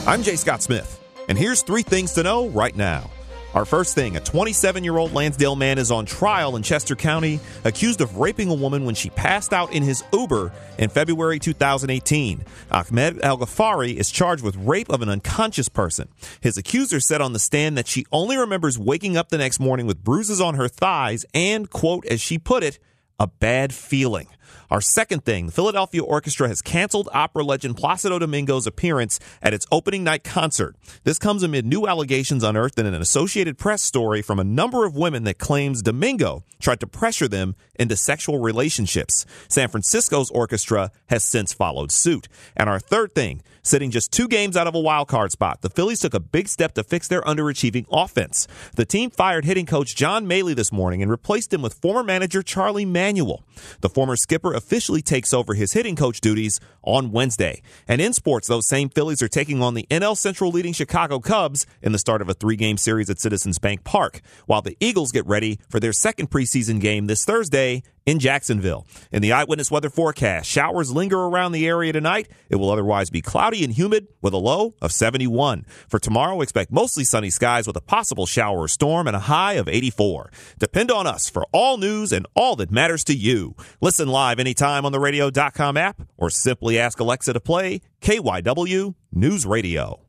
I'm Jay Scott Smith, and here's 3 things to know right now. Our first thing, a 27-year-old Lansdale man is on trial in Chester County, accused of raping a woman when she passed out in his Uber in February 2018. Ahmed El-Ghaffari is charged with rape of an unconscious person. His accuser said on the stand that she only remembers waking up the next morning with bruises on her thighs and, quote, as she put it, a bad feeling. Our second thing, the Philadelphia Orchestra has canceled opera legend Placido Domingo's appearance at its opening night concert. This comes amid new allegations unearthed in an Associated Press story from a number of women that claims Domingo tried to pressure them into sexual relationships. San Francisco's orchestra has since followed suit. And our third thing, sitting just 2 games out of a wild card spot, the Phillies took a big step to fix their underachieving offense. The team fired hitting coach John Maley this morning and replaced him with former manager Charlie Manuel. The former skipper officially takes over his hitting coach duties on Wednesday. And in sports, those same Phillies are taking on the NL Central leading Chicago Cubs in the start of a 3-game series at Citizens Bank Park, while the Eagles get ready for their second preseason game this Thursday in Jacksonville. In the Eyewitness Weather forecast, showers linger around the area tonight. It will otherwise be cloudy and humid with a low of 71. For tomorrow, expect mostly sunny skies with a possible shower or storm and a high of 84. Depend on us for all news and all that matters to you. Listen live anytime on the radio.com app or simply ask Alexa to play KYW News Radio.